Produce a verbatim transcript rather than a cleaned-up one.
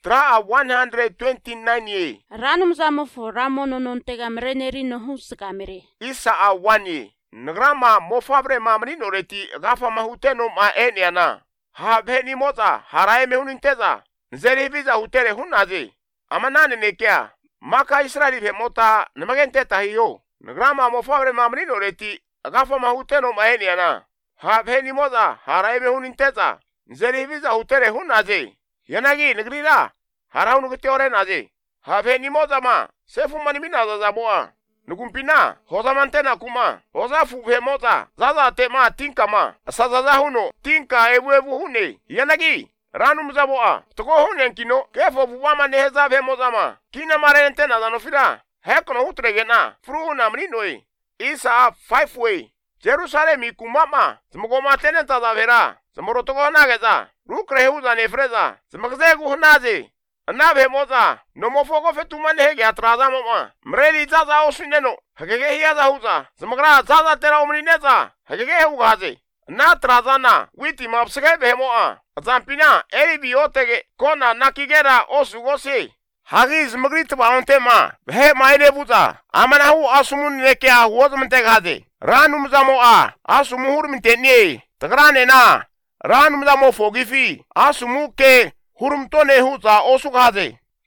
tra one hundred twenty-nine ye. Ranum zamofo ramono non tega mreneri no huskamere. Isa a one ye. Ngrama mofabre mamrino reti gafa mahuteno ma eniana. Ha beni moza harae mehuninteza. Nzeri visa hutere hunazi. Amanane nekia. Maka Israeli ve mota nemagente tahiyo. Ngrama mofabre mamrino reti gafa mahuteno ma eniana. Ha beni moza harae mehuninteza. Nzeri visa hutere hunazi. Yanagi negrira. Harau nukiteore nazi. Ha beni moza ma. Sefu manimina za zaboa. Nukumpina, hoza mantena kuma, hoza fuhe mota, zaza tema tinka ma, sazaza huno, tinka ebu ebu hune, yanagi, ranu mzaboa, toko hune nkino, kefo buwama neheza ve moza ma, kina marente na zanofira, hekono hutregena, furu na mrinoi, isa five way, Jerusalemi kumama, zmogoma tenen tazavera, zmorotoko nageza, rukre huza nefreza, zmagzegu hunazi, Nabe moza, no mofoko fetumane hege atraza mama. Mreli zaza osuneno, hagege hiyaza huza. Zamagra zaza tera omrineza, hagege hugaze. Na trazana, witi mapsege behemoa. Zampina, eri biotege, kona nakigera osugose. Hagi zmagrit baontema, behe maile buza. Amanahu asumun nekea huozmantegaze. Ranum zamoa, asumuhur mintenie. Tagrane na, ranum zamo fogifi, asumuke. Hurumtone huza osugaze.